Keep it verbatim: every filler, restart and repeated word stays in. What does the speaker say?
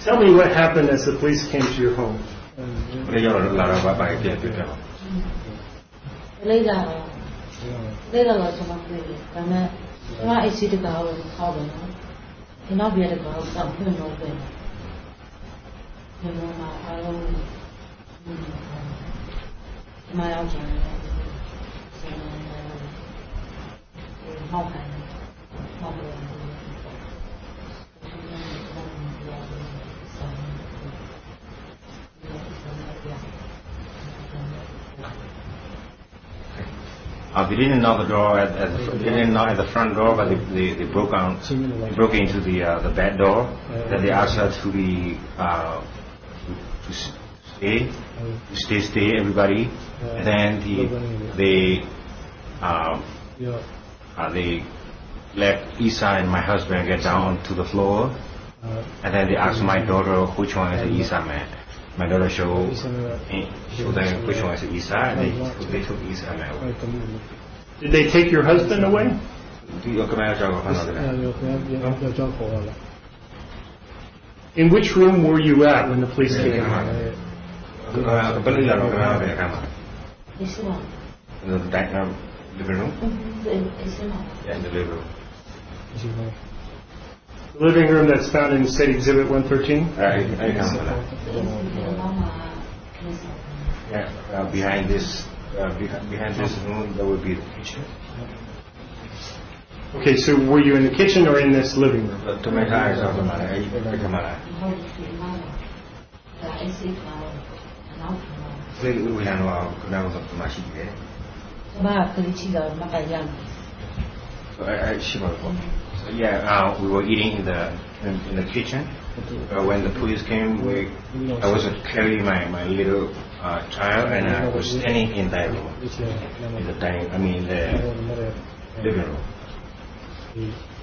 Tell me what happened as the police came to your home. လေရောက်လာတော့ဘာပါကြည့်ပြတယ်လေးလာလေးလာတော့ကျွန်တော်ပြေးတယ်ဒါနဲ့ကျွန်တော်အိတ်စီတကားကိုခေါက်တယ်နော်ဒီနောက်ပြတဲ့ကောင်ကဖွင့်လို့ပဲဒီမှာအားလုံးဒီမှာရောက်ကြတယ်ဟောက်တယ်ဟောက်တယ် Uh, they didn't knock the door at, at the, they didn't knock at the front door, but they, they, they broke out, they broke into the uh, the back door. Then they asked her to be uh, to, to stay, to stay, stay, everybody. And then he, they uh, uh, they let Isa and my husband get down to the floor. And then they asked my daughter which one is the Isa man. My daughter showed, showed them which one is the Isa, and they, they took Isa man away. Did they take your husband away? In which room were you at when the police came? This one. In the dining room, living room? This one. Yeah, in the living room. The living room that's found in State Exhibit one thirteen? Right, I come for that. Yeah, uh, behind this, uh, behind, behind this room, there would be the kitchen. Okay, so were you in the kitchen or in this living room? To make eyes on the man, I come out. We we have no now the machine there. So I, I she was. So yeah, uh, we were eating in the in, in the kitchen. Uh, when the police came, we I was carrying my my little uh, child, and I was standing in that room, in the dining. I mean, the living room.